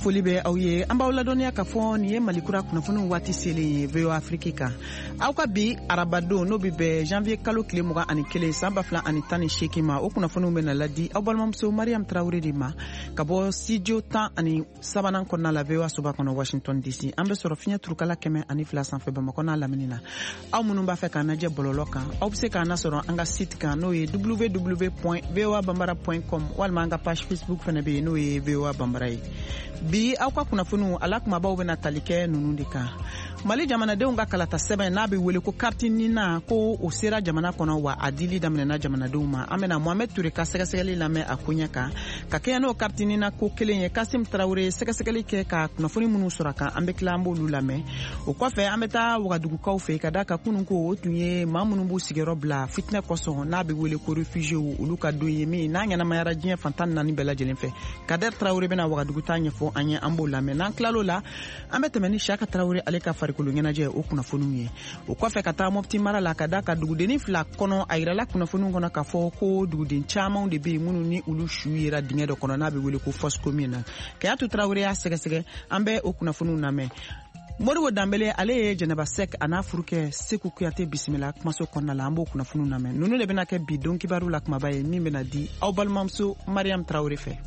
foli bɛ aw ye an b'aw ladɔnniya ka fɔ nin ye malikura kunnafoni waati selen ye VOA Afrique kan aw ka bi arabadon n'o bɛ bɛn janvier kalo tile 21 san 2018 ma o kunnafoniw bɛna ladi aw balimamuso Mariam Traoré de ma ka bɔ studio 13 kɔnɔna la VOA soba kɔnɔ Washington DC an bɛ sɔrɔ fiɲɛ turukala 102 sanfɛ Bamakɔ n'a lamini na aw minnu b'a fɛ k'an lajɛ bɔlɔlɔ kan aw bɛ se k'an nasɔrɔ an ka site kan n'o ye www.voabambara.com walima an ka page Facebook fana bɛ yen n'o ye VOA Bambara ye bi aw ka kunnafoniw ala kumabaw bɛna tali kɛ ninnu de kan Mali jamanadenw ka kalata sɛbɛn n'a bɛ wele ko carte nina ko o sera jamana kɔnɔ wa a dili daminɛna jamanadenw ma an bɛna Mohamed Touré ka sɛgɛsɛgɛli lamɛn a koɲɛ kan ka kɛɲɛ n'o carte nina ko kelen ye Kasim Traoré sɛgɛsɛgɛli kɛ ka kunnafoni minnu sɔrɔ kan an bɛ tila an b'olu lamɛn o kɔfɛ an bɛ taa Wagadugukaw fɛ ka da ka kunun ko o tun ye maa minnu b'u sigiyɔrɔ bila fitinɛ kɔsɔn n'a bɛ wele ko réfugiés olu ka don ye min n'a ɲɛnamayara diɲɛ fantan naani bɛɛ lajɛlen fɛ Kader Traoré bɛna Wagadugu ta ɲɛfɔ an ye an b'o lamɛn n'an tilal'o la an bɛ tɛmɛ ni Saka Traoré ale ka farikolo ɲɛnajɛ o kunnafoniw ye o kɔfɛ ka taa Mopti mara la ka da ka dugudeni fila kɔnɔ a yirala kunnafoniw kɔnɔ ka fɔ ko duguden camanw de bɛ yen minnu ni olu su yera dingɛ dɔ kɔnɔ n'a bɛ wele ko fosse commune na Kayatu Traoré y'a sɛgɛsɛgɛ an bɛ o kunnafoniw lamɛn Modibo Dambele ale ye Jɛnɛba Sek a n'a furukɛ Seku Kuyate bisimila kumaso kɔnɔna la an b'o kunnafoniw lamɛn ninnu de bɛna kɛ bi don kibaru la kumaba ye min bɛna di aw balimamuso Mariam Traoré fɛ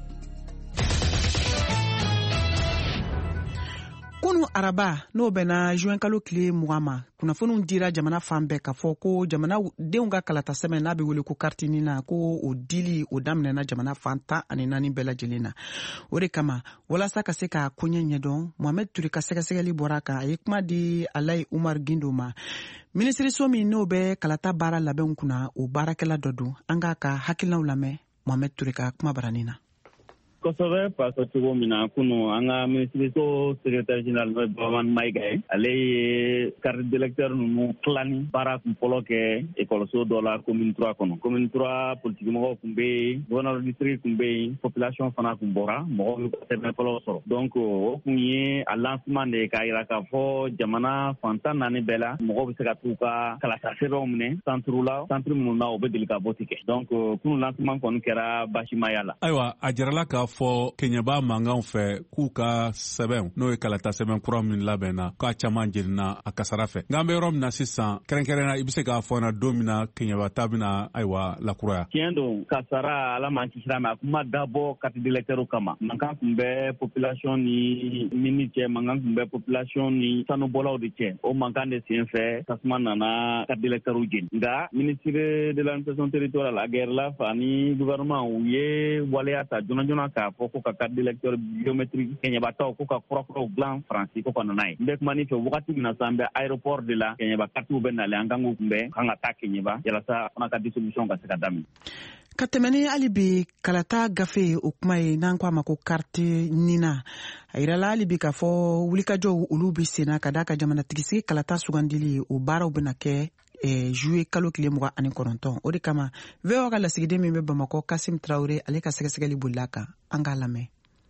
kunu araba n'o bɛna juin kalo tile 20 ma kunnafoniw dira jamana fan bɛɛ ka fɔ ko jamanadenw ka kalata sɛbɛn n'a bɛ wele ko carte nina ko o dili o daminɛna jamana fan 14 bɛɛ lajɛlen na o de kama walasa ka se ka koɲɛ ɲɛdɔn Mohamed Touré ka sɛgɛsɛgɛli bɔra kan a ye kuma di Alayi Umar Gindo ma minisiriso min n'o bɛ kalata baara labɛnw kunna o baarakɛla dɔ don an k'a ka hakilinaw lamɛn Mohamed Touré ka kuma baranin na kosɛbɛ parce que cogo min na kunu an ka minisiriso secrétaire général n'o ye Baman Mayiga ye ale ye carte d'électeur ninnu tilani baara kun fɔlɔ kɛ écoloso dɔ la commune 3 kɔnɔ commune 3 politique mɔgɔw kun bɛ yen gouverneur district kun bɛ yen population fana kun bɔra mɔgɔw y'u ka sɛbɛn fɔlɔ sɔrɔ donc o kun ye a lancement de ye k'a yira k'a fɔ jamana fantan naani bɛɛ la mɔgɔw bɛ se ka t'u ka kalata sɛbɛnw minɛ centre la centre minnu na o bɛ deli ka vote kɛ donc kunu lancement kɔni kɛra basimaya la ayiwa a jirala ka fɔ keɲɛba mankanw fɛ k'u ka sɛbɛn n'o ye kalata sɛbɛn kura min labɛnna k'a caman jenina a kasara fɛ nka an bɛ yɔrɔ min na sisan kɛrɛnkɛrɛnna i bɛ se k'a fɔ na don min na keɲɛba ta bɛna ayiwa lakuraya tiɲɛ don kasara ala m'an kisi a ma a kun ma dabɔ carte d'électeur kama mankan kun bɛ population ni mini cɛ mankan kun bɛ population ni sanubɔlaw de cɛ o mankan de sen fɛ tasuma nana carte d'électeur jeni nka ministre de l'administration territoriale a gɛrɛla fa ni gouvernement u ye waleya ta joona joona k'a fɔ ko ka carte d'électeur biométrique keɲɛbataw ko ka kurakuraw dilan faransi ko ka nana ye n bɛ kuma ni fɛ wagati min na sa n bɛ aéroport de la keɲɛba kartiw bɛ nalen an kan k'u kunbɛn kan ka taa keɲɛba yalasa fana ka distribution ka se ka daminɛ ka tɛmɛni hali bi kalata gafe o kuma ye n'an ko a ma ko carte nina a yirala hali bi k'a fɔ wulikajɔw olu bɛ senna ka da ka jamanatigisi kalata sugandili o baaraw bɛna kɛ juillet kalo tile 29 o de kama VOA ka lasigiden min bɛ Bamakɔ Kasim Traoré ale ka sɛgɛsɛgɛli bolila kan an k'a lamɛn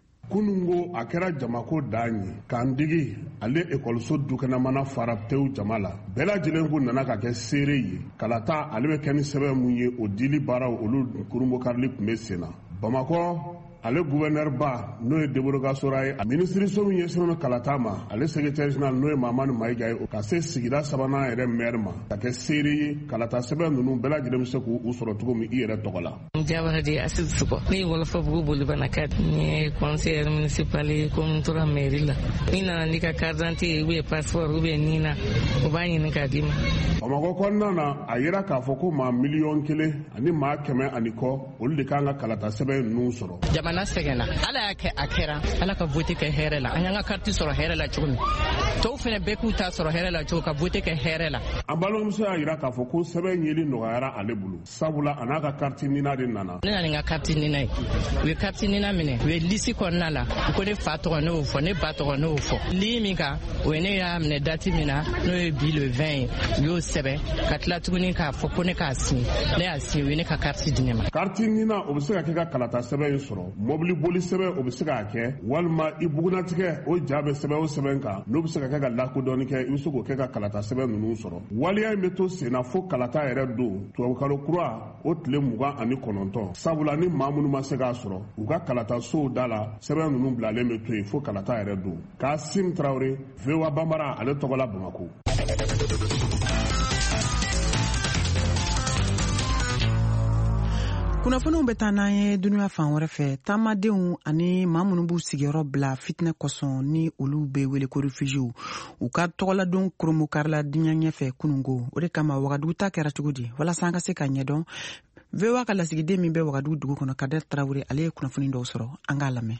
kunungo a kɛra jamako dan ye k'an digi ale ekɔliso dukɛnɛmana fara tew jama la bɛɛ lajɛlen ko nana ka kɛ seere ye kalata ale bɛ kɛ ni sɛbɛn mun ye o dili baaraw olu kurunbokarili tun bɛ sen na Bamakɔ ale gouverneur ba n'o ye Deboroga Sora ye a minisiriso min ɲɛsinnen kalata ma ale secrétaire général n'o ye Mamani Mayiga ye ka se sigida sabanan yɛrɛ maire ma ka kɛ seere ye kalata sɛbɛn ninnu bɛɛ lajɛlen bɛ se k'u sɔrɔ cogo min i yɛrɛ tɔgɔ la. Jabara de Asid Suko ne wolofa bugu boli bana ka ni conseiller municipal commune 3 mairie la ni nana ni ka carte d'identité ou bien passeport ou bien ni na o b'a ɲini k'a d'i ma. Bamakɔ kɔnɔna na a yira k'a fɔ ko maa 1,000,000 ani maa 100 kɔ olu de kan ka kalata sɛbɛn ninnu sɔrɔ. Jamana sɛgɛnna ala y'a kɛ a kɛra ala ka vote kɛ hɛrɛ la an y'an ka carte sɔrɔ hɛrɛ la cogo min tɔw fana bɛɛ k'u ta sɔrɔ hɛrɛ la cogo ka vote kɛ hɛrɛ la. An balimamuso y'a yira k'a fɔ ko sɛbɛn yeli nɔgɔyara ale bolo sabula a n'a ka carte nina de nana. Ne nana ni n ka carte nina ye u ye carte nina minɛ u ye liste kɔnɔna la u ko ne fa tɔgɔ ne y'o fɔ ne ba tɔgɔ ne y'o fɔ li min kan o ye ne y'a minɛ date min na n'o ye bi le 20 ye u y'o sɛbɛn ka tila tuguni k'a fɔ ko ne k'a signé ne y'a signé u ye ne ka carte di ne ma. Carte nina o bɛ se ka kɛ ka kalata sɛbɛn in sɔrɔ mobili boli sɛbɛn o bɛ se k'a kɛ walima i bugunatigɛ o ja bɛ sɛbɛn o sɛbɛn kan n'o bɛ se ka kɛ ka lakodɔnni kɛ i bɛ se k'o kɛ ka kalata sɛbɛn ninnu sɔrɔ. waleya in bɛ to senna fo kalata yɛrɛ don tubabukalo kura o tile 29 sabula ni maa minnu ma se k'a sɔrɔ u ka kalata sow da la sɛbɛn ninnu bilalen bɛ to yen fo kalata yɛrɛ don. Kasim Traoré, VOA Bambara, ale tɔgɔ la Bamako. kunnafoniw bɛ taa n'an ye dunuya fan wɛrɛ fɛ. taamadenw ani maa minnu b'u sigiyɔrɔ bila fitinɛ kosɔn ni olu bɛ wele ko refugiés u ka tɔgɔladon koromokarila diɲɛ ɲɛfɛ kunungo. o de kama Wagadugu ta kɛra cogo di walasa an ka se ka ɲɛdɔn. VOA ka lasigiden min bɛ Wagadugu dugu kɔnɔ Kader Traoré ale ye kunnafoni dɔw sɔrɔ. an k'a lamɛn.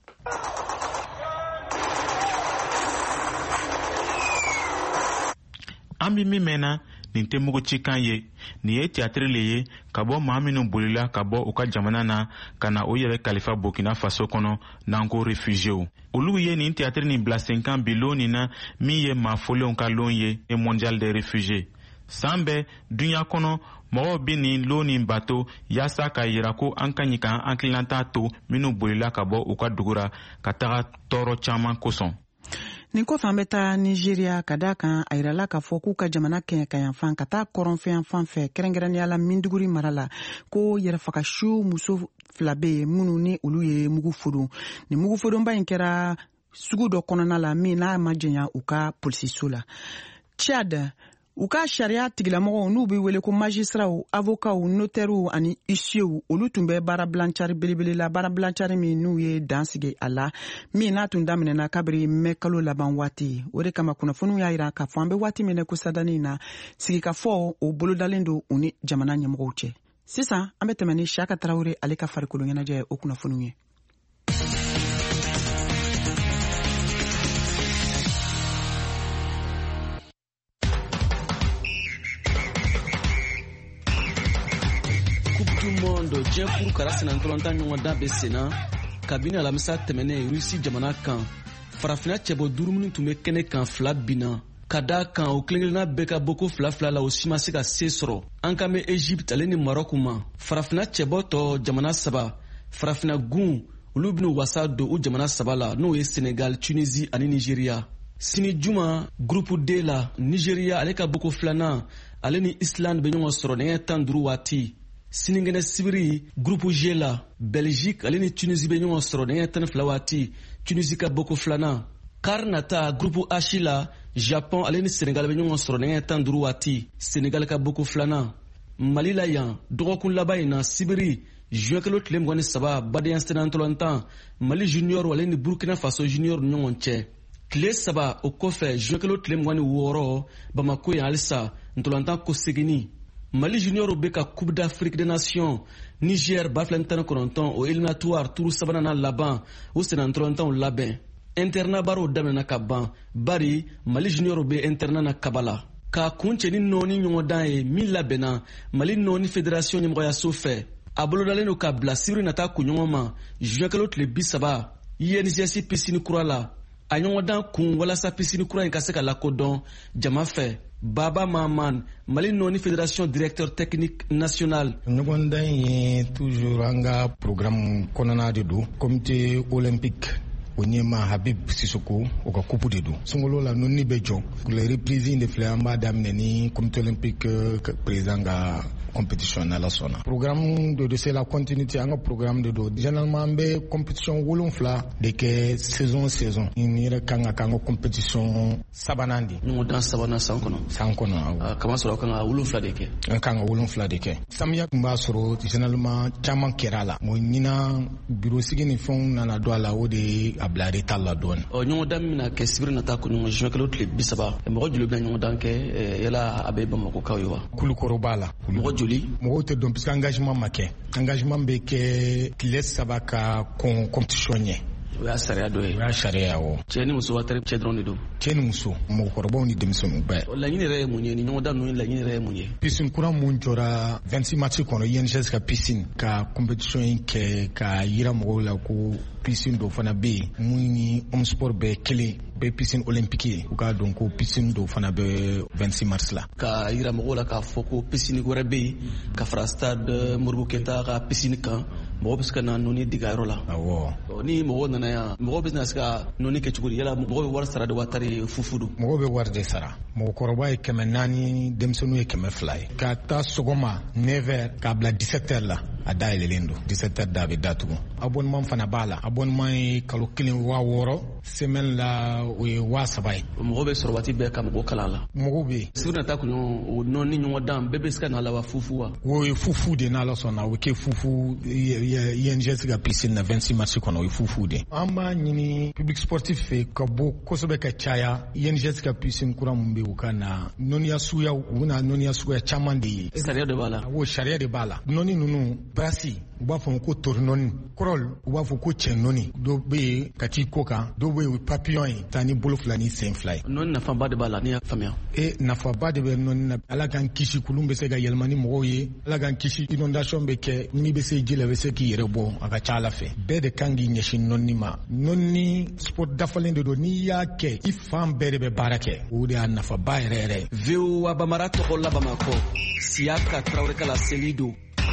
an bɛ min mɛnna nin tɛ mugu ci kan ye. nin ye théâtre le ye ka bɔ maa minnu bolila ka bɔ u ka jamana na ka na o yɛrɛ kalifa Burkina Faso kɔnɔ n'an ko réfugiés. olu ye nin théâtre nin bila sen kan bi lon nin na min ye maa fɔlenw ka lon ye et mondial des réfugiés. san bɛɛ dunya kɔnɔ mɔgɔw bɛ nin lon nin bato yaasa ka yira ko an ka ɲi k'an hakilinata to minnu bolila ka bɔ u ka dugu ra ka taga tɔɔrɔ caman kosɔn. nin kɔfɛ an bɛ taa Nigeria ka da kan a yirala k'a fɔ k'u ka jamana kɛɲɛkayanfan ka taa kɔrɔnfɛn fan fɛ kɛrɛnkɛrɛnnenya la Minduguri mara la ko yɛrɛfagasiw muso 2 bɛ yen minnu ni olu ye mugu fodon. nin mugu fodonba in kɛra sugu dɔ kɔnɔna la min n'a ma janya u ka polisiso la. Tchad u ka sariya tigilamɔgɔw n'u bɛ wele ko magistraw, avocats, notaires ani huissiers olu tun bɛ baara bilancari belebele la. baara bilancari min n'u ye dan sigi a la min n'a tun daminɛna kabiri mai kalo laban waati. o de kama kunnafoniw y'a jira k'a fɔ an bɛ waati min na ko sadani na sigikafɔ o bolodalen don u ni jamana ɲɛmɔgɔw cɛ. sisan an bɛ tɛmɛ ni Saka Traoré ale ka farikolo ɲɛnajɛ o kunnafoniw ye. Mondo jɛkuru kara senantɔlɔntan ɲɔgɔn dan bɛ sen na kabini alamisa tɛmɛnen Rusi jamana kan farafina cɛbɔ 5 minnu tun bɛ kɛnɛ kan 2 binna ka da kan o kelenkelenna bɛɛ ka bɔ ko 2 la o si ma se ka se sɔrɔ. an kan bɛ Egypte ale ni Maroc ma farafina cɛbɔ tɔ jamana 3 farafina gun olu bɛna wasa don u jamana 3 la n'o ye Senegal, Tunisie ani Nigeria. sini juma groupe D la Nigeria ale ka bɔ ko 2nan ale ni Islande bɛ ɲɔgɔn sɔrɔ nɛgɛ 15 waati. Siningene sibiri groupe G la Belgique ale ni Tunisie bɛ ɲɔgɔn sɔrɔ nɛgɛ 12 waati. Tunisie ka bɔ ko 2nan. Car nata groupe H la Japon ale ni Senegal bɛ ɲɔgɔn sɔrɔ nɛgɛ 15 waati. Senegal ka bɔ ko 2nan. Mali la yan dɔgɔkun laban in na sibiri juin kalo tile 23 badenya senantɔlɔntan Mali junior ale ni Burkina Faso junior ni ɲɔgɔn cɛ. Tile 3 o kɔfɛ juin kalo tile 26 Bamako yan halisa ntɔlɔntan ko segini. Mali junior bɛ ka Coupe d'Afrique des Nations Niger bafilɛ 19 o éliminatoire tour 3nan laban o senantɔlɔntanw labɛn. Internat baaraw daminɛna ka ban bari Mali junior bɛ internat na Kabala. Ka kuncɛ ni nɔɔni ɲɔgɔn dan ye min labɛnna Mali nɔɔni fédération ɲɛmɔgɔyaso fɛ. A bolodalen don ka bila sibiri nata kunɲɔgɔn ma juin kalo tile 30 INGS piscine kura la. A ɲɔgɔn dan kun walasa piscine kura in ka se ka lakodɔn jama fɛ. Baba Maman, Mali nɔɔni fédération directeur technique national. ɲɔgɔn dan ye toujours an ka programme kɔnɔna de don comité olympique o ɲɛma Habib Sissoko o ka coupe de don. Sunkalo la nonni bɛ jɔ les reprises de filɛ an b'a daminɛ ni comité olympique président ka compétition n'ala sɔnna. Programme de c'est la continuité an ka programme de don. Généralement an bɛ compétition 7 de kɛ saison. Ni yɛrɛ kan ka k'an ka compétition 3nan de. ɲɔgɔn dan 3nan san kɔnɔ. San kɔnɔ. Kama sɔrɔ kan ka 7 de kɛ. An kan ka 7 de kɛ. Samiya tun b'a sɔrɔ généralement caman kɛra la. ɲina bureau sigi ni fɛnw nana don a la o de a bila retard la dɔɔni. ɲɔgɔn dan min na kɛ sibiri nata kunɲɔgɔn juin kalo tile 30 mɔgɔ joli bɛna ɲɔgɔn dan kɛ yala a bɛ Bamakokaw ye wa? Kulukɔrɔ b'a la. mɔgɔ joli? Mɔgɔw tɛ dɔn puisque engagement ma kɛ. Engagement bɛ kɛ tile 3 ka compétition ɲɛ. O y'a sariya dɔ ye. O y'a sariya awɔ. Cɛ ni muso watari cɛ dɔrɔn de don. Cɛ ni muso mɔgɔkɔrɔbaw ni denmisɛnninw bɛɛ. Laɲini yɛrɛ ye mun ye ni ɲɔgɔn dan ninnu laɲini yɛrɛ ye mun ye? Piscine kura mun jɔra 26 mars kɔnɔ INGS ka piscine ka compétition in kɛ ka yira mɔgɔw la ko piscine dɔ fana bɛ yen mun ni homme sport bɛɛ kelen bɛɛ piscine olympique ye u k'a dɔn ko piscine dɔ fana bɛ 26 mars la. Ka yira mɔgɔw la k'a fɔ ko piscine wɛrɛ bɛ yen ka fara stade Modibo Keyita ka piscine kan mɔgɔ bɛ se ka na nɔni diga yɔrɔ la. Awɔ. Ni mɔgɔ nana yan mɔgɔ bɛ se ka nɔni kɛ cogo di yala mɔgɔ bɛ wari sara de wa tari fufu don. Mɔgɔ bɛ wari de sara. Mɔgɔkɔrɔba ye 400 denmisɛnninw ye 200 ye. Ka taa sɔgɔma 9h k'a bila 17h la a dayɛlɛlen don 17h da a bɛ datugu. Abonnement fana b'a la. Abonnement ye kalo 1 6,000 semaine la o ye 7,000 ye. Mɔgɔ bɛ sɔrɔ waati bɛɛ ka mɔgɔ kala la. Mɔgɔ bɛ yen. Sibiri nata kun o nɔni ɲɔgɔn dan bɛɛ bɛ se ka na la wa fufu wa. O ye fufu de n'ala sɔnna o bɛ kɛ fufu INGS ka piscine na 26 mars kɔnɔ o ye fufu de. An b'a ɲini public sportif fɛ ka bɔ kosɛbɛ ka caya INGS ka piscine kura min bɛ u ka na nɔniya suguya u bɛna nɔniya suguya caman de ye. Sariya de b'a la. Awɔ sariya de b'a la. Nɔni ninnu brasi u b'a fɔ ko tori nɔni kɔrɔl u b'a fɔ ko cɛ nɔni dɔw bɛ yen ka t'i ko kan dɔw bɛ yen o ye papillon ye taa ni bolo 2 ni sen 2 ye. Nɔni nafaba de b'a la n'i y'a faamuya. Nafaba de bɛ nɔni na ala k'an kisi kulun bɛ se ka yɛlɛma ni mɔgɔw ye ala k'an kisi inondation bɛ kɛ n'i bɛ se ji la bɛ se k'i yɛrɛ bɔ a ka ca ala fɛ bɛɛ de kan k'i ɲɛsin nɔni ma nɔni sport dafalen de don n'i y'a kɛ i fan bɛɛ de bɛ baara kɛ o de y'a nafaba yɛrɛ yɛrɛ. VOA Bamara tɔgɔ la Bamakɔ Siyaka Traoré Kala seli don.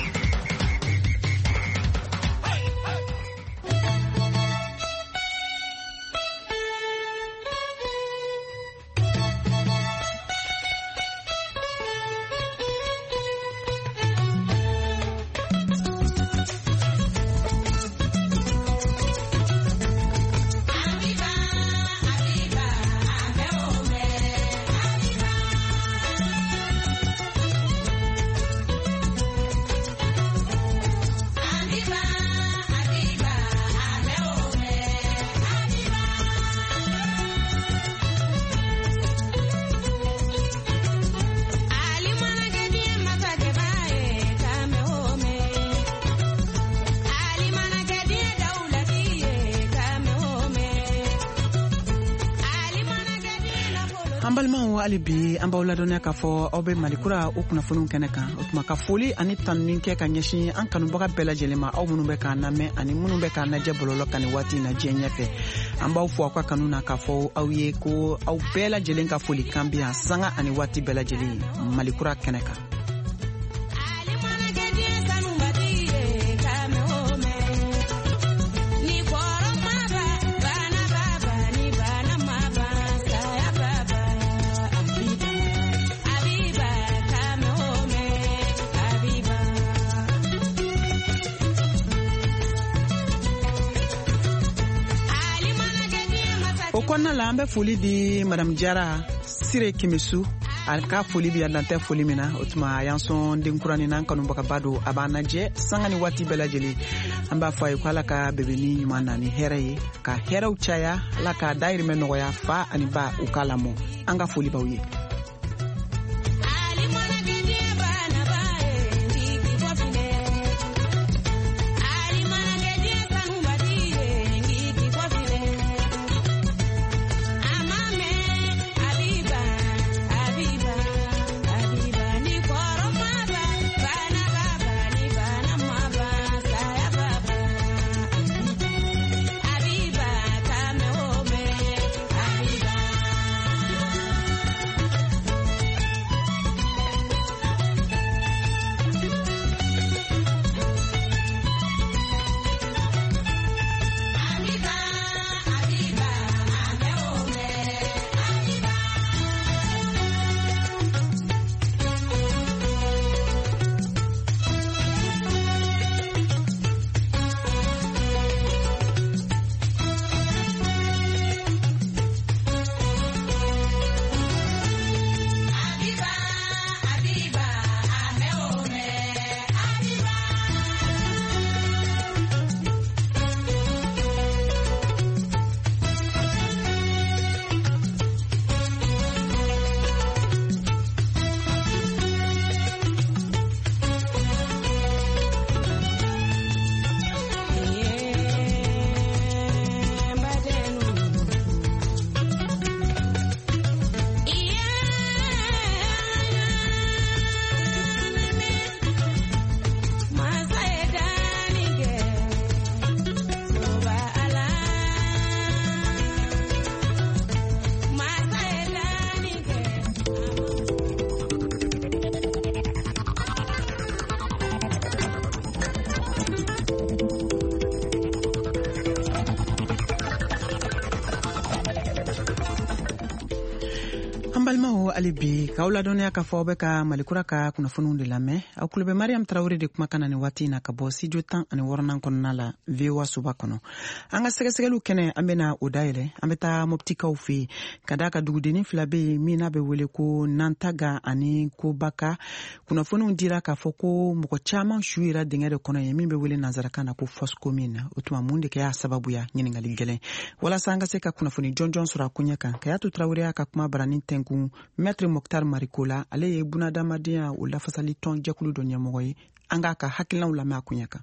An balimaw hali bi an b'aw ladɔnya k'a fɔ aw bɛ Malikura o kunnafoniw kɛnɛ kan o tuma ka foli ani tanuni kɛ ka ɲɛsin an kanubaga bɛɛ lajɛlen ma aw minnu bɛ k'an lamɛn ani minnu bɛ k'an lajɛ bɔlɔlɔ kan nin waati in na diɲɛ ɲɛfɛ an b'aw fɔ aw ka kanu na k'a fɔ aw ye ko aw bɛɛ lajɛlen ka foli kan bi yan sanga ani waati bɛɛ lajɛlen Malikura kɛnɛ kan. O kɔnɔna la an bɛ foli di Madame Jara Sire Kemisu a ka foli bi yadantɛ foli min na o tuma a y'an sɔn denkuranin n'an kanubagaba don a b'an lajɛ sanga ni waati bɛɛ lajɛlen an b'a fɔ a ye ko ala ka bɛbɛni ɲuman na ni hɛrɛ ye ka hɛrɛw caya ala ka dayirimɛ nɔgɔya fa ani ba u k'a lamɔ an ka foli b'aw ye. Balimaw ali bi k'aw ladɔnniya k'a fɔ aw bɛ ka malikura ka kunnafoniw de lamɛn aw tulo bɛ Mariam Tarawele de kumakan na ni waati in na ka bɔ studio 16 kɔnɔna la VOA Suba kɔnɔ. An ka sɛgɛsɛgɛliw kɛnɛ an bɛna o dayɛlɛ an bɛ taa Moptikaw fɛ yen ka da ka dugudennin 2 bɛ yen min n'a bɛ wele ko Nantaga ani Kobaka. Kunnafoniw dira k'a fɔ ko mɔgɔ caman su yera dingɛ de kɔnɔ ye min bɛ wele nanzarakan na ko fosse commune. O tuma mun de kɛ y'a sababuya ɲininkali gɛlɛn walasa an ka se ka kunnafoni jɔnjɔn sɔrɔ a ko ɲɛ kan Kayatu Tarawele y'a ka kuma baranin tɛnkun Maître Mokhtar Marikola ale ye bunadamadenya o lafasali tɔn jɛkulu dɔ ɲɛmɔgɔ ye an k'a ka hakilinaw lamɛn a ko ɲɛ kan.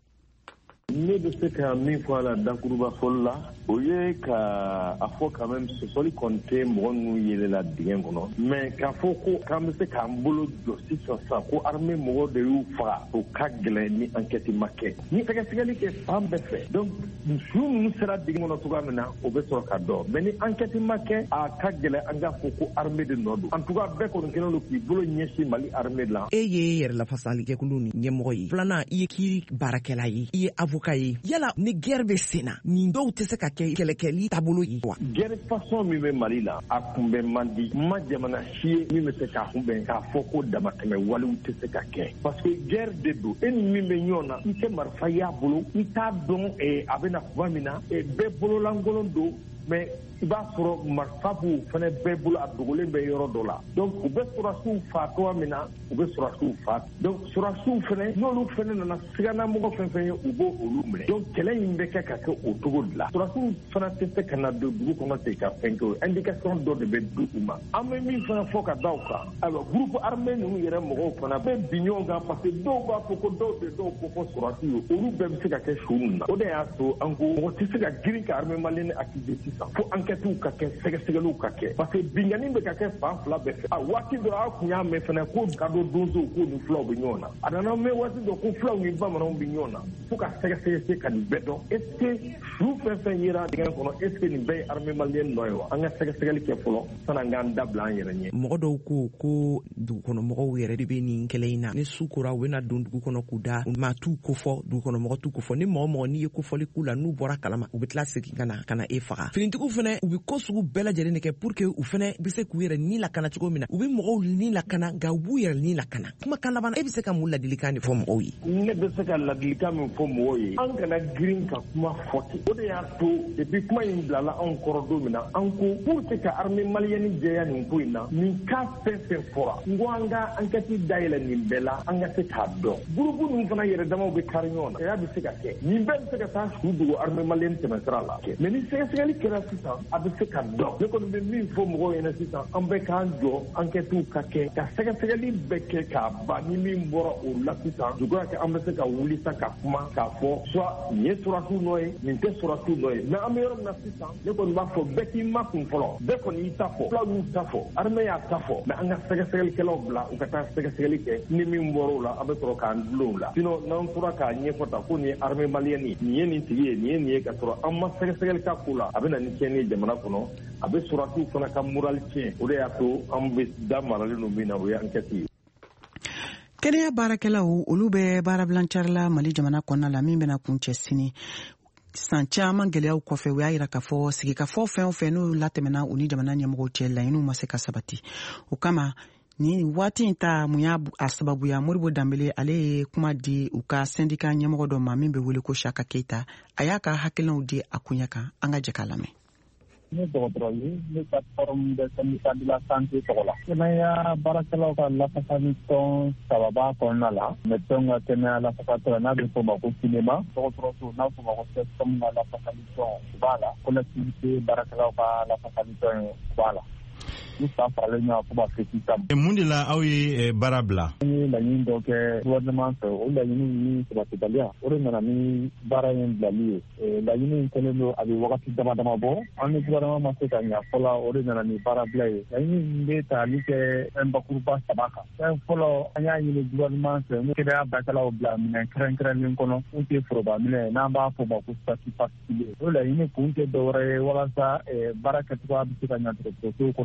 Ne bɛ se ka min fɔ a la dakuruba fɔli la o ye ka a fɔ quand même sɔsɔli kɔni tɛ mɔgɔ ninnu yelela dingɛ kɔnɔ mais k'a fɔ ko k'an bɛ se k'an bolo jɔ sisan ko armée mɔgɔw de y'u faga o ka gɛlɛn ni enquête ma kɛ ni sɛgɛsɛgɛli kɛ fan bɛɛ fɛ donc su ninnu sera dingɛ kɔnɔ cogoya min na o bɛ sɔrɔ ka dɔn mais ni enquête ma kɛ a ka gɛlɛn an k'a fɔ ko armée de nɔ don en tout cas bɛɛ kɔni kɛlen don k'i bolo ɲɛsin Mali armée la. E ye yɛrɛ lafasali kɛkulu ni ɲɛmɔgɔ ye filanan i ye kiiri baarakɛla ye i ye avocat ye yala ni guerre bɛ sen na nin dɔw tɛ se ka kɛ kɛlɛkɛli taabolo ye wa. Guerre façon min bɛ Mali la a kunbɛn man di ma jamana si ye min bɛ se k'a kunbɛn k'a fɔ ko damatɛmɛ walew tɛ se ka kɛ parce que guerre de don e ni min bɛ ɲɔgɔn na i tɛ marifa y'a bolo i t'a dɔn a bɛna kuma min na bɛɛ bololankolon don mais i b'a sɔrɔ marifa b'u fana bɛɛ bolo a dogolen bɛ yɔrɔ dɔ la donc u bɛ sɔrɔsiw fa cogoya min na u bɛ sɔrɔsiw fa donc sɔrɔsiw fana n'olu fana nana siganamɔgɔ fɛn fɛn ye u b'o olu minɛ donc kɛlɛ in bɛ kɛ ka kɛ o cogo de la sɔrɔsiw fana tɛ se ka na don dugu kɔnɔ ten ka fɛn kɛ o indication dɔ de bɛ di u ma an bɛ min fana fɔ ka da o kan ayiwa groupe armé ninnu yɛrɛ mɔgɔw fana bɛ bi ɲɔgɔn kan parce que dɔw b'a fɔ ko dɔw tɛ dɔw ko fɔ sɔrɔsiw ye olu bɛɛ bɛ se ka kɛ su ninnu na o de y'a to an ko mɔgɔ tɛ se ka girin ka armé malien activé sisan fo enquêtew ka kɛ sɛgɛsɛgɛliw ka kɛ parce que binganni bɛ ka kɛ fan fila bɛɛ fɛ a waati dɔ aw kun y'a mɛn fana ko kadɔ donsow k'u ni fulaw bɛ ɲɔgɔn na a nana mɛn waati dɔ ko fulaw ni bamananw bɛ ɲɔgɔn na fo ka sɛgɛsɛgɛ ka nin bɛɛ dɔn est ce que su fɛn fɛn yera dingɛ kɔnɔ est ce que nin bɛɛ ye armée malienne nɔ ye wa an ka sɛgɛsɛgɛli kɛ fɔlɔ san'an k'an dabila an yɛrɛ ɲɛ. mɔgɔ dɔw ko dugukɔnɔmɔgɔw yɛrɛ de bɛ nin kɛlɛ in na ni su kora u bɛna don dugu kɔnɔ k'u da maa t'u kofɔ dugukɔnɔmɔgɔ t'u kofɔ ni mɔgɔ n'i ye kofɔli k'u la n'u bɔra kalama u bɛ tila segin ka na e faga finitigiw fana u bɛ ko sugu bɛɛ lajɛlen de kɛ pour que u fana bɛ se k'u yɛrɛ ni lakana cogo min na u bɛ mɔgɔw ni lakana nka u b'u yɛrɛ ni lakana kumakan laban e bɛ se ka mun ladilikan de fɔ mɔgɔw ye. ne bɛ se ka ladilikan min fɔ mɔgɔw ye an kana girin ka kuma fɔ ten o de y'a to depuis kuma in bilala anw kɔrɔ don min na an ko pour que ka armée malienne jɛya nin ko in na nin ka fɛn fɛn fɔra n ko an ka enquête dayɛlɛ nin bɛɛ la an ka se k'a dɔn groupe ninnu fana yɛrɛ damaw bɛ kari ɲɔgɔn na cɛya bɛ se ka kɛ nin bɛɛ bɛ se ka taa su dogo armée malienne tɛmɛsira la mais ni sɛgɛsɛgɛli kɛra sisan a bɛ se ka dɔn ne kɔni bɛ min fɔ mɔgɔw ɲɛna sisan an bɛ k'an jɔ enquêtew ka kɛ ka sɛgɛsɛgɛli bɛɛ kɛ k'a ban ni min bɔra o la sisan juguya kɛ an bɛ se ka wuli sa ka kuma k'a fɔ soit nin ye sɔrɔsiw nɔ ye nin tɛ sɔrɔsiw nɔ ye mais an bɛ yɔrɔ min na sisan ne kɔni b'a fɔ bɛɛ k'i ma kun fɔlɔ bɛɛ kɔni y'i ta fɔ fulaw y'u ta fɔ armée y'a ta fɔ mais an ka sɛgɛsɛgɛlikɛlaw bila u ka taa sɛgɛsɛgɛli kɛ ni min bɔra o la an bɛ sɔrɔ k'an dulon o la sinon n'an tora k'a ɲɛfɔ ta ko nin ye armée malienne ye nin ye nin tigi ye nin ye nin ye ka sɔrɔ an ma sɛgɛsɛgɛli k'a ko la a bɛ na ni tiɲɛni ye jamana kɔnɔ a bɛ sɔrɔsiw fana ka moral tiɲɛ o de y'a to an bɛ da maralen don min na o ye enquête ye. kɛnɛya baarakɛlaw olu bɛ baarabilancari la Mali jamana kɔnɔna la min bɛna kun cɛ sini san caman gɛlɛyaw kɔfɛ u y'a yira k'a fɔ sigikafɔ fɛn o fɛn n'u latɛmɛna u ni jamana ɲɛmɔgɔw cɛ laɲiniw ma se ka sabati o kama ni waati in ta mun y'a sababuya Moribo Danbele ale ye kuma di u ka syndicat ɲɛmɔgɔ dɔ ma min bɛ wele ko Shaka Keita a y'a ka hakilinaw di a kunya kan an ka jɛ k'a lamɛn. Ne dɔgɔtɔrɔ ye ne ka forum de syndicat de la santé tɔgɔ la kɛnɛya baarakɛlaw ka lafasali tɔn sababa kɔnɔna la médecin ka kɛnɛya lafasatɔn n'a bɛ fɔ ma ko CNEMA dɔgɔtɔrɔso n'a fɔ ma ko CSCOM ka lafasali tɔn u b'a la collectivité baarakɛlaw ka lafasali tɔn u b'a la ni san faralen ɲɔgɔn fo ma se sisan. Mun de la aw ye baara bila? An ye laɲini dɔ kɛ gouvernement fɛ o laɲini ni sabatibaliya o de nana ni baara in bilali ye laɲini in kɛlen don a bɛ wagati dama dama bɔ an ni gouvernement ma se ka ɲɛ fɔlɔ o de nana ni baara bila ye laɲini in bɛ tali kɛ fɛn bakuruba 3 kan fɛn fɔlɔ an y'a ɲini gouvernement fɛ ni kɛnɛya baarakɛlaw bila minɛn kɛrɛnkɛrɛnlen kɔnɔ mun tɛ foroba minɛ n'an b'a fɔ o ma ko statut particulier o laɲini kun tɛ dɔwɛrɛ ye walasa baara kɛcogoya bɛ se ka ɲɛ dɔgɔtɔrɔsow kɔnɔ cogoya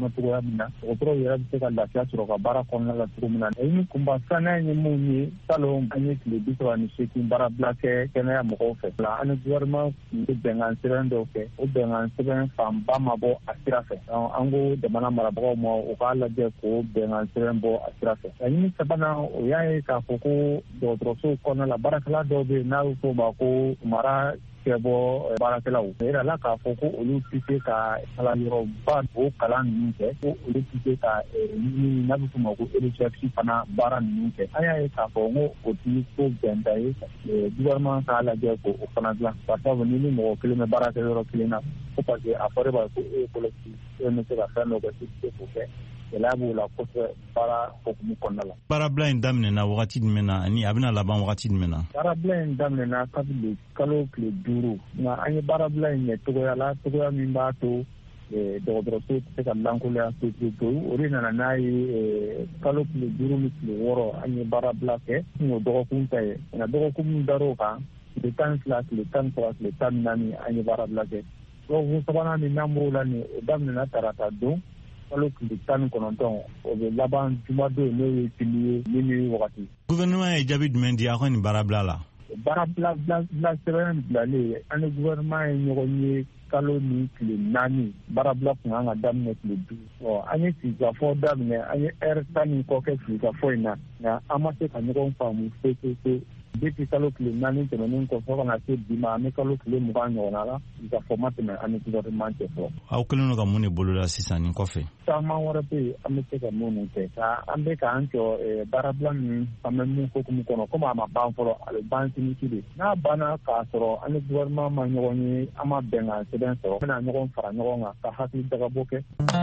min na dɔgɔtɔrɔ yɛrɛ bɛ se ka lafiya sɔrɔ ka baara kɔnɔna la cogo min na ni kunba sanuya ye mun ye salon an ye tile 38 baarabila kɛ kɛnɛya mɔgɔw fɛ an ni gouvernement tun bɛ bɛnkan sɛbɛn dɔw kɛ o bɛnkan sɛbɛn fanba ma bɔ a sira fɛ an ko jamana marabagaw ma u k'a lajɛ k'o bɛnkan sɛbɛn bɔ a sira fɛ laɲini sabanan o y'a ye k'a fɔ ko dɔgɔtɔrɔso kɔnɔna la baarakɛla dɔw bɛ yen n'a y'o fɔ o ma ko mara kɛ bɔ baarakɛlaw o yɛrɛ la k'a fɔ ko olu tɛ se ka kalanyɔrɔba o kalan ninnu kɛ ko olu tɛ se ka ɲini n'a bɛ f'o ma ko recherche fana baara ninnu kɛ an y'a ye k'a fɔ ko o tɛ ko bɛnta ye gouvernement k'a lajɛ ko o fana dilan barisa ni mɔgɔ kelen bɛ baara kɛ yɔrɔ kelen na ko parce que a fɔra ko e ye collectif e bɛ se ka fɛn dɔ kɛ e tɛ se k'o kɛ gɛlɛya b'o la kosɛbɛ baara hukumu kɔnɔna la. Baarabila in daminɛna wagati jumɛn na ani a bɛna laban wagati jumɛn na? Baarabila in daminɛna kabini kalo tile 5 nka an ye baarabila in ɲɛ togoya la togoya min b'a to dɔgɔtɔrɔso tɛ se ka lankolonya pewu o de nana n'a ye kalo tile 5 ni tile 6 an ye baarabila kɛ n'o dɔgɔkun ta ye nka dɔgɔkun min dar'o kan tile 12 tile 13 tile 14 an ye baarabila kɛ dɔgɔkun sabanan min n'an b'o la nin o daminɛna tarata don kalo tile 19 o bɛ laban jumadon n'o ye sini ye minuit wagati. Gouvernement ye jaabi jumɛn di aw ka nin baarabila la? Baarabila sɛbɛn bilalen an ni gouvernement ye ɲɔgɔn ye kalo ni tile 4 baarabila kun kan ka daminɛ tile 5 an ye sigikafɔ daminɛ an ye heure 10 ni kɔ kɛ sigikafɔ in na nka an ma se ka ɲɔgɔn faamu fewu depuis kalo tile 4 tɛmɛnen kɔ fɔ ka na se bi ma an bɛ kalo tile 20 ɲɔgɔnna la sigikafɔ ma tɛmɛ an ni gouvernement cɛ fɔlɔ. Aw kɛlen don ka mun de boloda sisan nin kɔfɛ? Caman wɛrɛ bɛ yen an bɛ se ka minnu kɛ an bɛ k'an jɔ baarabila ninnu an bɛ mun hukumu kɔnɔ komi a ma ban fɔlɔ a bɛ ban sini de n'a banna k'a sɔrɔ an ni gouvernement ma ɲɔgɔn ye an ma bɛnkan sɛbɛn sɔrɔ an bɛna ɲɔgɔn fara ɲɔgɔn kan ka hakili dagabɔ kɛ.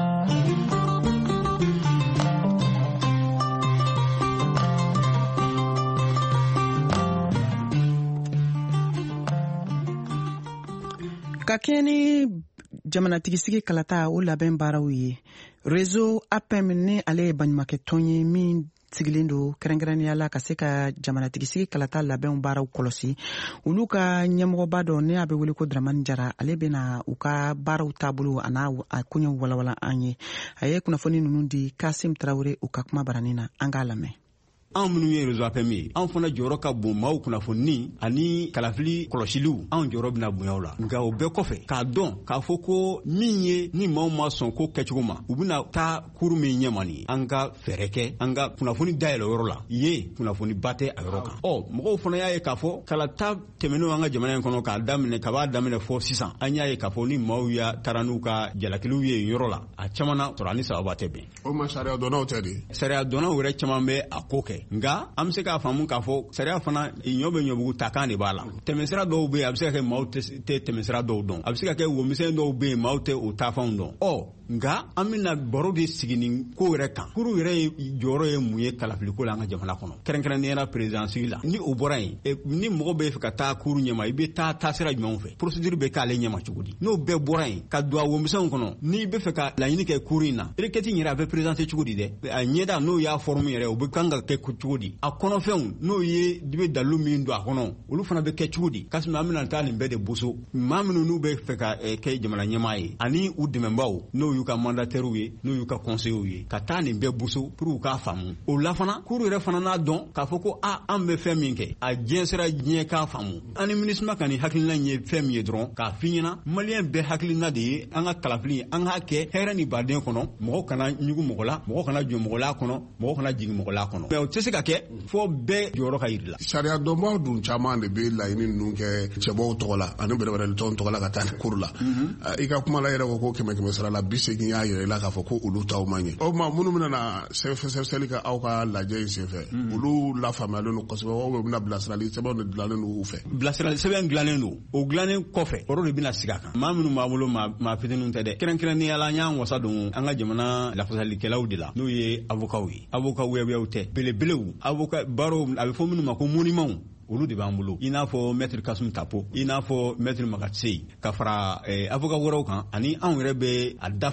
ka kɛɲɛ ni jamanatigisigi kalata o labɛn baaraw ye réseau APM ni ale ye baɲumankɛtɔn ye min sigilen don kɛrɛnkɛrɛnnenya la ka se ka jamanatigisigi kalata labɛnw baaraw kɔlɔsi olu ka ɲɛmɔgɔba dɔ ne a bɛ wele ko Dramani Jara ale bɛna u ka baaraw taabolo a n'a koɲɛw walawala an ye a ye kunnafoni ninnu di Kasim Tarawele u ka kuma baranin na an k'a lamɛn. Anw minnu ye réseau APM ye anw fana jɔyɔrɔ ka bon maaw kunnafoni ani kalafili kɔlɔsiliw anw jɔyɔrɔ bɛna bonya o la nka o bɛɛ kɔfɛ k'a dɔn k'a fɔ ko min ye ni maaw ma sɔn ko kɛcogo ma u bɛna taa kuru min ɲɛma nin an ka fɛɛrɛ kɛ an ka kunnafoni dayɛlɛ yɔrɔ la ye kunnafoni ba tɛ a yɔrɔ kan mɔgɔw fana y'a ye k'a fɔ kalata tɛmɛnenw an ka jamana in kɔnɔ k'a b'a daminɛ fɔ sisan an y'a ye k'a fɔ ni maaw taara n'u ka jalakiliw ye yɔrɔ la a caman na sɔrɔ ani sababa tɛ bɛn o ma sariya dɔnnaw tɛ de sariya dɔnnaw yɛrɛ caman bɛ a ko kɛ nka an bɛ se k'a faamu k'a fɔ sariya fana ɲɔ bɛ ɲɔbugu takan de b'a la tɛmɛsira dɔw bɛ yen a bɛ se ka kɛ maaw tɛ tɛmɛsira dɔw dɔn a bɛ se ka kɛ womisɛn dɔw bɛ yen maaw tɛ o taafanw dɔn nka an bɛna baro de sigi nin ko yɛrɛ kan kuru yɛrɛ jɔyɔrɔ ye mun ye kalafiliko la an ka jamana kɔnɔ kɛrɛnkɛrɛnnenya présidentsigi la ni o bɔra yen ni mɔgɔ bɛ fɛ ka taa kuru ɲɛma i bɛ taa taasira jumɛnw fɛ procédure bɛ k'ale ɲɛma cogo di n'o bɛɛ bɔra yen ka don a womisɛnw kɔnɔ n'i bɛ fɛ ka laɲini kɛ kuru in na requête yɛrɛ a bɛ présenter cogo di dɛ a ɲɛda n'o y'a forme yɛrɛ o bɛ kan ka kɛ cogo di a kɔnɔfɛnw n'o ye i bɛ dalilu min don a kɔnɔ olu fana bɛ kɛ cogo di kasima an bɛna taa nin bɛɛ de boso maa minnu n'u bɛ fɛ ka kɛ jamana ɲɛmaa ye ani u dɛmɛbaaw n'o y'u ka mandataires ye n'o y'u ka conseillers ye ka taa nin bɛɛ boso pour u k'a faamu o la fana kuru yɛrɛ fana n'a dɔn k'a fɔ ko an bɛ fɛn min kɛ a diɲɛ sera diɲɛ k'a faamu an ni MINUSMA ka nin hakilina ye fɛn min ye dɔrɔn k'a f'i ɲɛna maliyɛn bɛɛ hakilina de ye an ka kalafili an k'a kɛ hɛrɛ ni baden kɔnɔ mɔgɔ kana ɲugu mɔgɔ la mɔgɔ kana jɔ mɔgɔ la kɔnɔ mɔgɔ kana jigin mɔgɔ la kɔnɔ mais o tɛ se ka kɛ fɔ bɛɛ jɔyɔrɔ ka yiri la sariya dɔnbaw dun caman de bɛ laɲini ninnu kɛ cɛbaw tɔgɔ la ani bɛrɛbɛrɛlitɔnw tɔgɔ la ka taa kuru la i ka kuma la yɛrɛ ko 100 sara la 80 y'a yɛrɛ la k'a fɔ ko olu taw man ɲɛ o ma minnu bɛna na sɛbɛsɛbɛli kɛ aw ka lajɛ in senfɛ olu lafaamuyalen don kosɛbɛ aw bɛna bilasirali sɛbɛnw de dilannen don u fɛ bilasirali sɛbɛn dilannen don o dilannen kɔfɛ olu de bɛna sigi a kan maa minnu b'a bolo maa fitininw tɛ dɛ kɛrɛnkɛrɛnnenya la an y'an wasa don an ka jamana lafasalikɛlaw de la n'o ye avocaw ye avocat wɛwɛw tɛ belebelew avocat baro a bɛ fɔ minnu ma ko monument olu de b'an bolo i n'a fɔ maître Kasum Tapo i n'a fɔ maître Magatse ka fara avocat wɛrɛw kan ani anw yɛrɛ bɛ a dafa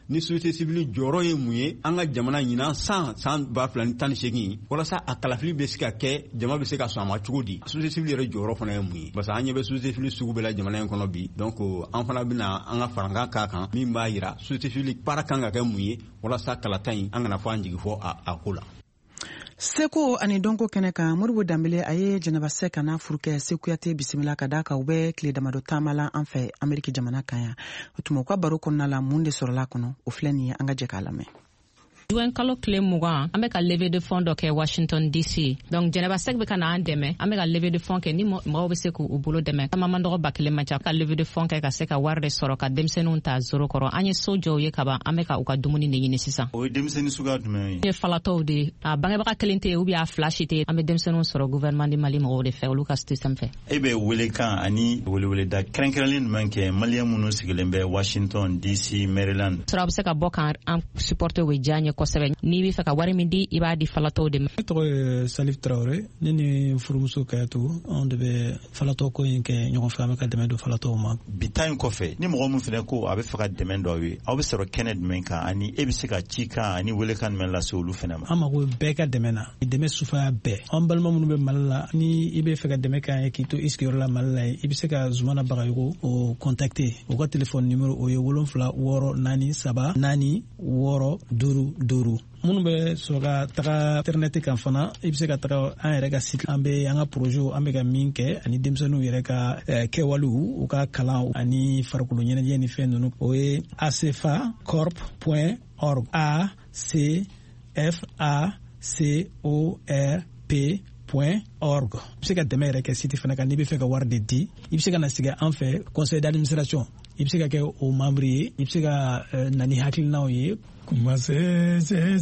ni société civile jɔrɔ ye mun ye an ka jamana ɲinan san 2018 walasa a kalafili bɛ se ka kɛ jama bɛ se ka sɔn a ma cogo di société civile yɛrɛ jɔrɔ fana ye mun ye parce que an ɲɛ bɛ société civile sugu bɛɛ la jamana in kɔnɔ bi donc an fana bɛna an ka farankan k'a kan min b'a yira société civile baara kan ka kɛ mun ye walasa kalata in an kana fɔ an jigi fɔ a ko la. Seko ani donko kɛnɛ kan Modibo Dambele a ye Jɛnɛba Sɛk n'a furukɛ Seku Kuyate bisimila ka da kan u bɛ tile damadɔ taamala an fɛ Ameriki jamana kan yan o tuma u ka baro kɔnɔna la mun de sɔrɔla kɔnɔ o filɛ nin ye an ka jɛ k'a lamɛn. UN kalo tile 20 an bɛ ka levée de fonds dɔ kɛ Washington DC donc Jɛnɛba Sɛk bɛ ka na an dɛmɛ an bɛ ka levée de fonds kɛ ni mɔgɔw bɛ se k'u bolo dɛmɛ caman man dɔgɔ 1000 man ca ka levée de fonds kɛ ka se ka wari de sɔrɔ ka denmisɛnninw ta zoro kɔrɔ an ye so jɔw ye kaban an bɛ ka u ka dumuni de ɲini sisan o ye denmisɛnnin suguya jumɛn ye falatɔw de a bangebaga kelen tɛ yen ou bien a fila si tɛ an bɛ denmisɛnninw sɔrɔ gouvernement di Mali mɔgɔw de fɛ olu ka système fɛ e bɛ welekan ani weleweleda kɛrɛnkɛrɛnlen jumɛn kɛ maliyɛn minnu sigilen bɛ Washington DC Maryland sɔrɔ a bɛ se ka bɔ kan an supporter o bɛ diya n ye kosɛbɛ ni bɛ fɛ ka wari min di i b'a di falatɔw de ma. Ne tɔgɔ ye Salif Traoré ne ni furumuso Kayatu anw de bɛ falatɔ ko in kɛ ɲɔgɔn fɛ an bɛ ka dɛmɛ don falatɔw ma. Bi ta in kɔfɛ ni mɔgɔ min fɛnɛ ko a bɛ fɛ ka dɛmɛ dɔ ye aw bɛ sɔrɔ kɛnɛ jumɛn kan ani e bɛ se ka ci kan ani welekan jumɛn lase olu fɛnɛ ma. An mago bɛɛ ka dɛmɛ na dɛmɛ sufaya bɛɛ an balima minnu bɛ Mali la ni i bɛ fɛ ka dɛmɛ k'an ye k'i to i sigiyɔrɔ la Mali la i bɛ se ka Zumana Bagayogo o contacter o ka téléphone numéro o ye 76434665 minnu bɛ sɔrɔ ka taga internet kan fana i bɛ se ka taga an yɛrɛ ka site an bɛ an ka projet an bɛ ka min kɛ ani denmisɛnninw yɛrɛ ka kɛwalew u ka kalan ani farikolo ɲɛnajɛ ni fɛn ninnu o ye acfacorp.org acfacorp.org i bɛ se ka dɛmɛ yɛrɛ kɛ site fana kan n'i bɛ fɛ ka wari de di i bɛ se ka na sigi an fɛ conseil d'administration i bɛ se ka kɛ o membre ye i bɛ se ka na ni hakilinaw ye. Kumase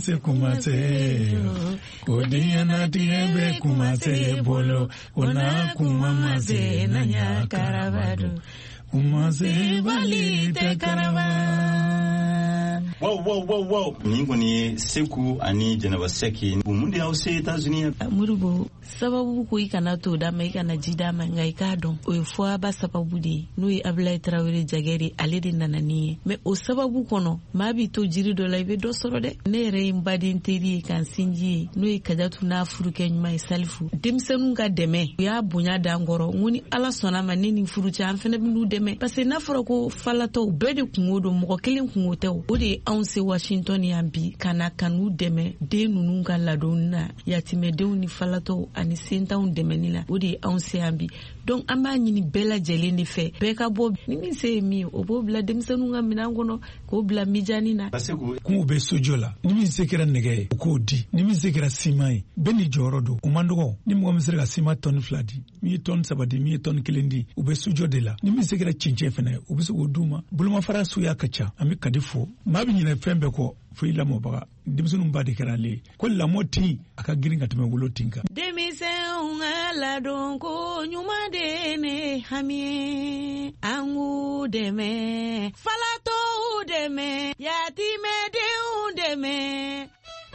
Kodiana tiebe kumase bolo Ona kumamase nanya karavado Kumase valite karavado. Wow. Ni kɔni Seku ani Jɛnɛba Sɛk mun de y'aw se États-Unis? Modibo sababu ko i kana to d'a ma i kana ji d'a ma nka i k'a dɔn o ye fɔaba sababu de ye n'o ye Abulaye Traoré Jagere ale de nana ni ye mais o sababu kɔnɔ maa b'i to jiri dɔ la i bɛ dɔ sɔrɔ dɛ ne yɛrɛ ye n baden teri ye k'an sinji ye n'o ye Kajatu n'a furukɛ ɲuman ye Salifu denmisɛnninw ka dɛmɛ u y'a bonya d'an kɔrɔ n ko ni Ala sɔnna ma ne ni furucɛ an fɛnɛ bɛn'u dɛmɛ parce que n'a fɔra ko falatɔw bɛɛ de kungo don mɔgɔ kelen kungo tɛ o de ye anw se Washington yan bi kana kan'u dɛmɛ den ninnu ka ladonni na yatimɛdenw ni falatɔw ani sentanw dɛmɛni la o de ye anw se yan bi donc an b'a ɲini bɛɛ lajɛlen de fɛ bɛɛ ka bɔ ni min se ye min ye o b'o bila denmisɛnninw ka minɛn kɔnɔ k'o bila mijani na. Kungo bɛ sojɔ la ni min se kɛra nɛgɛ ye o k'o di ni min se kɛra siman ye bɛɛ ni jɔyɔrɔ don o man dɔgɔ ni mɔgɔ min sera ka siman tɔni 2 di min ye tɔni 3 di min ye tɔni 1 di u bɛ sojɔ de la ni min se kɛra cɛncɛn fɛnɛ u bɛ se k'o d'u ma bolomafara suguya ka ca an bɛ kadi fɔ maa bɛ ɲinɛ fɛn bɛɛ kɔ fo i lamɔbaga denmisɛnninw ba de kɛra ale ye ko lamɔ tin a ka girin ka tɛmɛ wolo tin kan. Denmisɛnw ka ladon ko ɲuman de ne hami ye an k'u dɛmɛ falatɔw dɛmɛ yatimɛdenw dɛmɛ.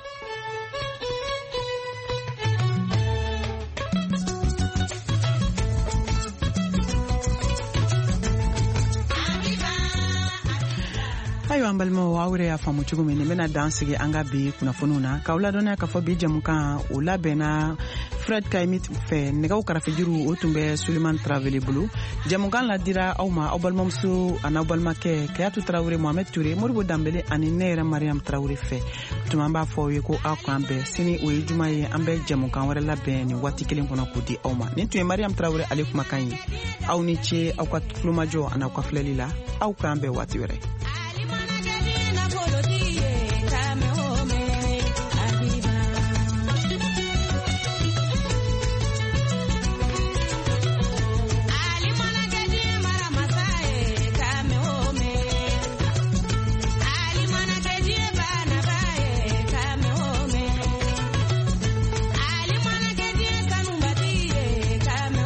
Ayiwa an balimaw aw yɛrɛ y'a faamu cogo min nin bɛna dan sigi an ka bi kunnafoniw na k'aw ladɔnniya k'a fɔ bi jɛmukan o labɛnna Fred Kayimi fɛ nɛgɛw kɛrɛfɛjuru o tun bɛ Suleman Tarawele bolo jɛmukan ladira aw ma aw balimamuso a n'aw balimakɛ Kayatu Tarawele Mohamed Ture Modibo Dambele ani ne yɛrɛ Mariam Tarawele fɛ tuma an b'a fɔ aw ye ko aw k'an bɛn sini o ye juma ye an bɛ jɛmukan wɛrɛ labɛn nin waati kelen kɔnɔ k'o di aw ma nin tun ye Mariam Tarawele ale kumakan ye aw ni ce aw ka tulomajɔ a n'aw ka filɛli la aw k'an bɛn waati wɛrɛ.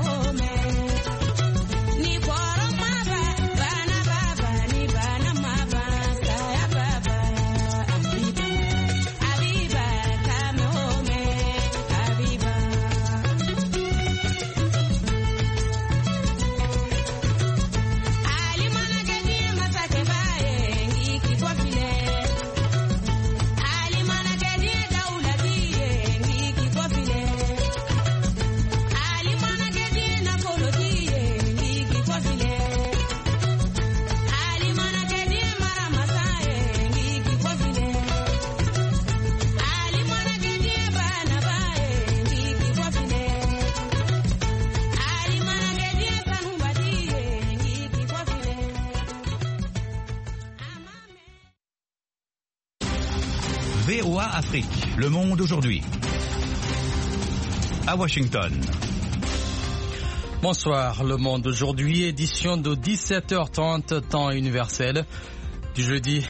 Ni kɔrɔ ma ba bana ba ba ni bana ma VOA Afrique. Le monde aujourd'hui. À Washington. Bonsoir, Le Monde aujourd'hui, édition de 17h30, temps universel, du jeudi